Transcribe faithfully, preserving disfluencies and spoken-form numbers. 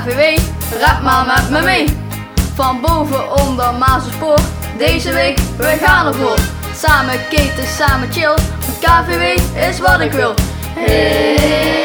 V W, rap maar met me mee. Van boven onder Mazelspoor, deze week we gaan ervoor. Samen keten, samen chill, K V W is wat ik wil. Hey.